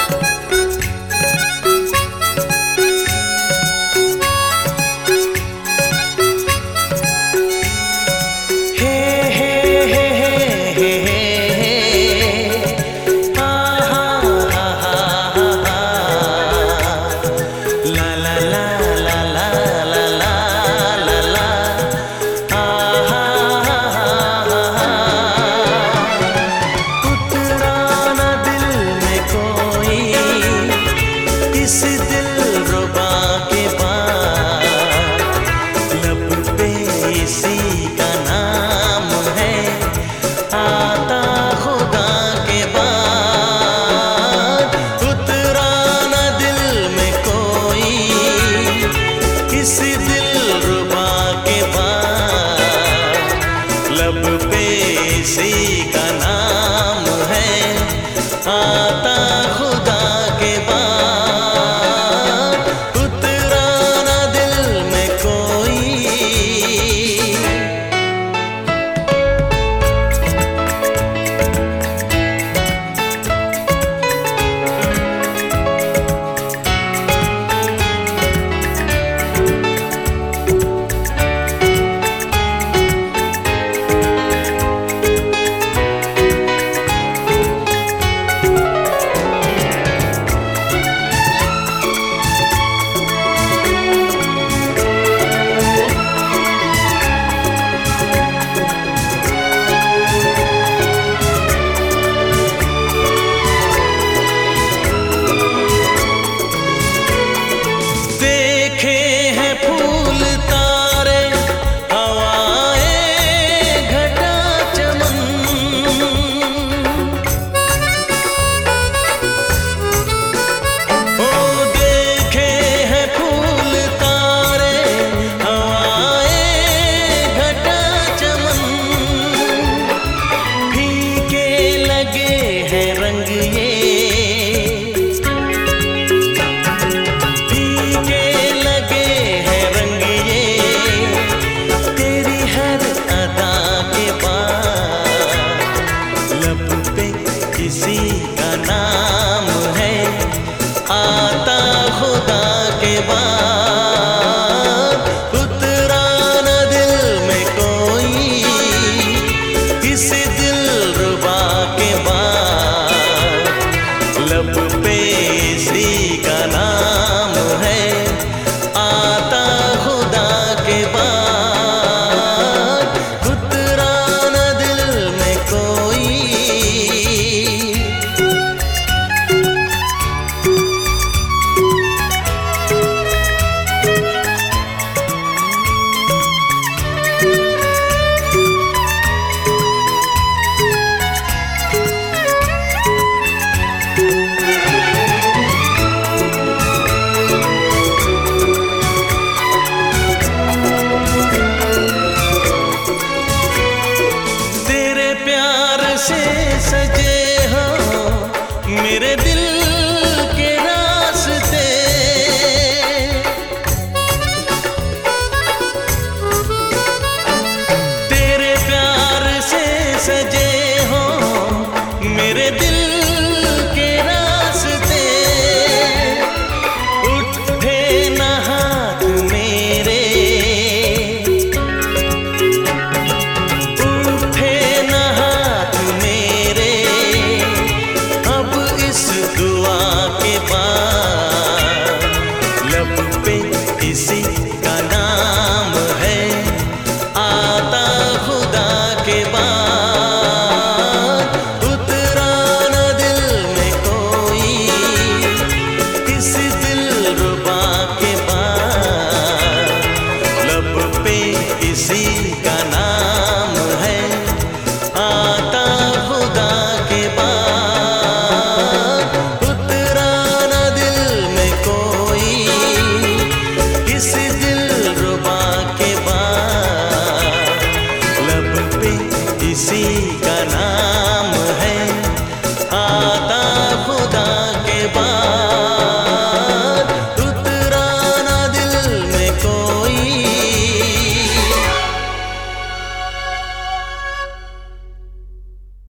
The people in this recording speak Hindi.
इसी का नाम है आता खुदा के बाद, उतरा ना दिल में कोई। किसी का नाम है आता खुदा के बाद, उतरा न दिल में कोई। किसी दिलरुबा के बाद लब पे इसी का नाम है आता खुदा के बाद, उतरा न दिल में कोई। से सजे हो मेरे दिल के रास्ते, तेरे प्यार से सजे हो मेरे दिल के रास्ते। उठे ना हाथ मेरे, उठे ना हाथ मेरे, अब इस दुआ के बाद